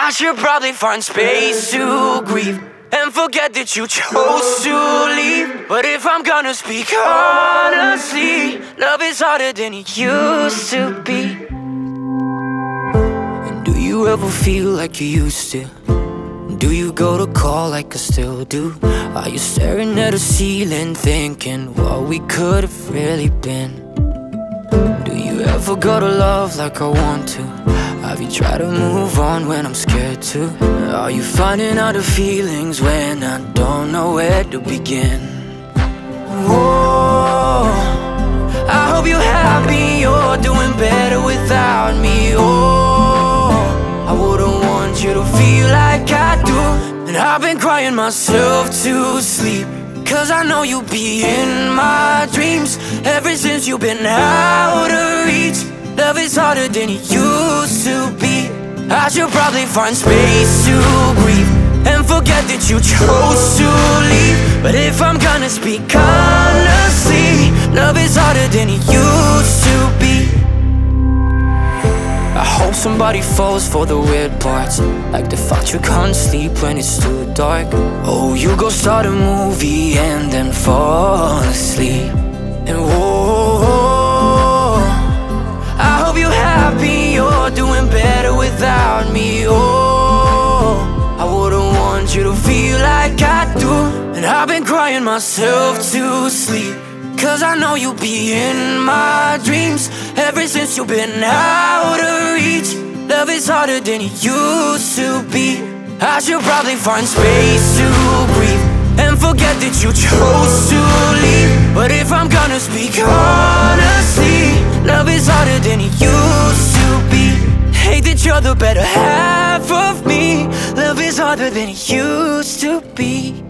I should probably find space to grieve and forget that you chose to leave. But if I'm gonna speak honestly, love is harder than it used to be. And do you ever feel like you used to? Do you go to call like I still do? Are you staring at the ceiling thinking what we could have really been? Do you ever go to love like I want to? Have you tried to move on when I'm scared to? Are you finding out the feelings when I don't know where to begin? Oh, I hope you're happy, you're doing better without me. Oh, I wouldn't want you to feel like I do. And I've been crying myself to sleep, cause I know you'll be in my dreams. Ever since you've been out of reach, love is harder than it used to be. I should probably find space to grieve and forget that you chose to leave. But if I'm gonna speak honestly, love is harder than it used to be. I hope somebody falls for the weird parts, like the fact you can't sleep when it's too dark. Oh, you go start a movie and then fall asleep. And whoa, I hope you're happy, you're doing better without me. Oh, I wouldn't want you to feel like I do. And I've been crying myself to sleep, cause I know you'll be in my dreams. Ever since you've been out of reach, love is harder than it used to be. I should probably find space to grieve and forget that you chose to leave. But if I'm gonna speak honestly, love is harder than it used to be. Hate that you're the better half of me. Love is harder than it used to be.